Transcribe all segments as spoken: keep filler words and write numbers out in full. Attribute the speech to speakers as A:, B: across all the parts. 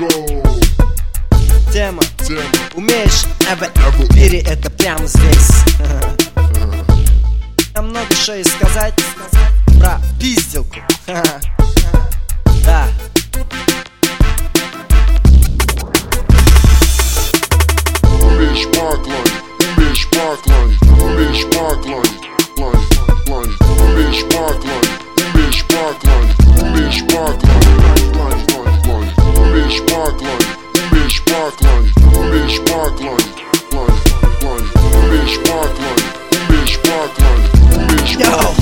A: Тема. Умеешь эбэ, бери это прямо здесь. Я много что и сказать про пизделку. Да.
B: Умеешь поклонить, умеешь поклонить, умеешь поклонить, клонить, клонить, умеешь поклонить, умеешь поклонить, умеешь поклонить, клонить, клонить, клонить, умеешь поклонить, умеешь поклонить, умеешь поклонить, клонить, клонить, умеешь поклонить, умеешь поклонить, умеешь поклонить.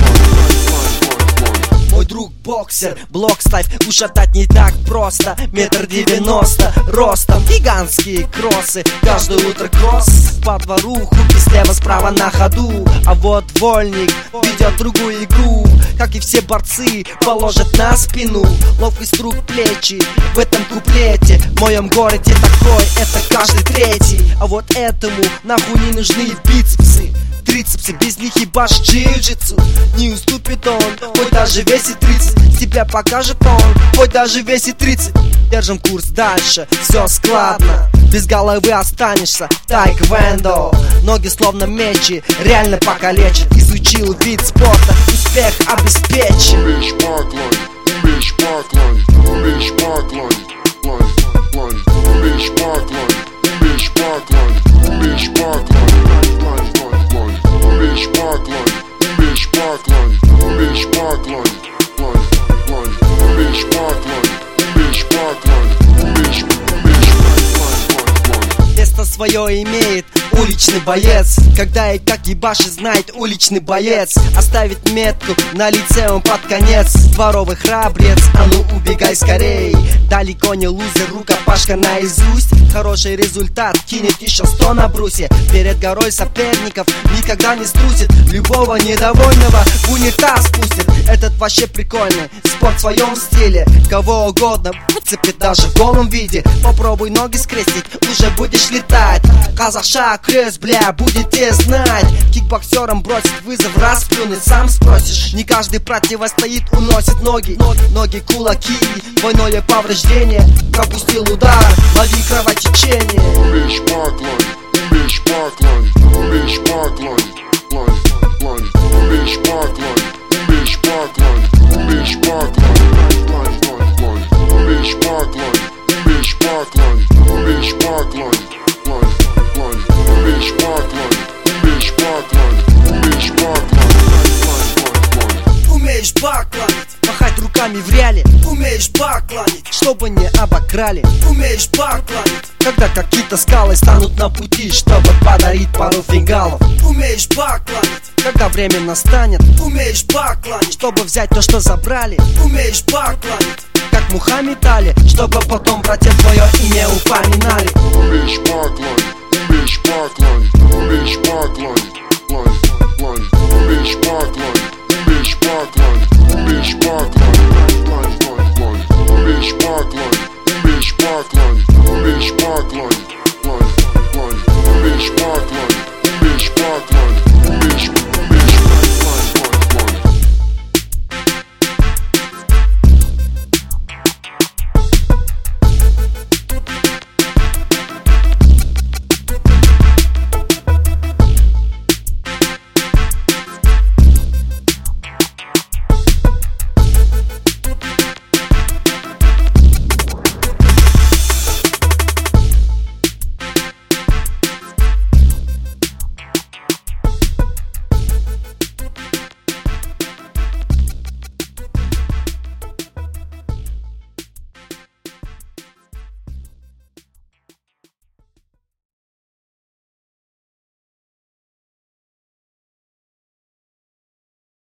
A: Мой друг боксер, блок ставь, ушатать не так просто. Метр девяносто ростом, гигантские кроссы. Каждое утро кросс по двору, хуки слева, справа на ходу. А вот вольник ведет другую игру. Как и все борцы, положат на спину ловкость рук, плечи в этом куплете. В моем городе такой, это каждый третий. А вот этому нахуй не нужны бицепсы, трицепсы, без них ебашь джиу-джитсу. Не уступит он, хоть даже весит тридцать. Тебя покажет он, хоть даже весит тридцать. Держим курс дальше, все складно. Без головы останешься, тайквондо. Ноги словно мечи, реально покалечат. Изучил вид спорта, успех обеспечен.
B: Умеешь поклонить, умеешь поклонить, умеешь поклонить, клонить, клонить, умеешь поклонить, умеешь поклонить, умеешь поклонить, клонить, клонить, клонить, умеешь поклонить, умеешь поклонить, умеешь поклонить, клонить, клонить, умеешь поклонить, умеешь поклонить, умеешь, умеешь, клонить, клонить.
A: Место свое имеет уличный боец. Когда и как ебашит, знает уличный боец. Оставит метку на лице он под конец. Дворовый храбрец, а ну убегай скорей. Далеко не лузер, рукопашка наизусть. Хороший результат, кинет еще сто на брусе. Перед горой соперников никогда не струсит. Любого недовольного в унитаз пустит. Этот вообще прикольный, спорт в своем стиле. Кого угодно выцепит даже в голом виде. Попробуй ноги скрестить, уже будешь летать. Казахша, крест, бля, будете знать. Кикбоксерам бросит вызов, расплюнуть, сам спросишь. Не каждый противостоит, уносит ноги. Ноги, кулаки, двойное повреждение. Пропустил удар, лови кровотечение.
B: Умеешь поклонить, умеешь поклонить, умеешь поклонить, клонить, клонить, умеешь поклонить, умеешь поклонить, умеешь поклонить, клонить, клонить, клонить, умеешь поклонить, умеешь поклонить, умеешь поклонить, клонить, клонить, умеешь поклонить, умеешь поклонить, умеешь поклонить, клонить, клонить, клонить.
A: Умеешь поклонить, махать руками в реале. Умеешь поклонить, чтобы не обокрали. Умеешь поклонить, когда какие-то скалы станут на пути, чтобы подарить пару фингалов. Умеешь поклонить, когда время настанет. Умеешь поклонить, чтобы взять то, что забрали. Умеешь поклонить, как муха метали, чтобы потом про те твое имя упоминали.
B: Умеешь поклонить, умеешь поклонить, умеешь поклонить, клонить, клонить, умеешь поклонить, умеешь поклонить,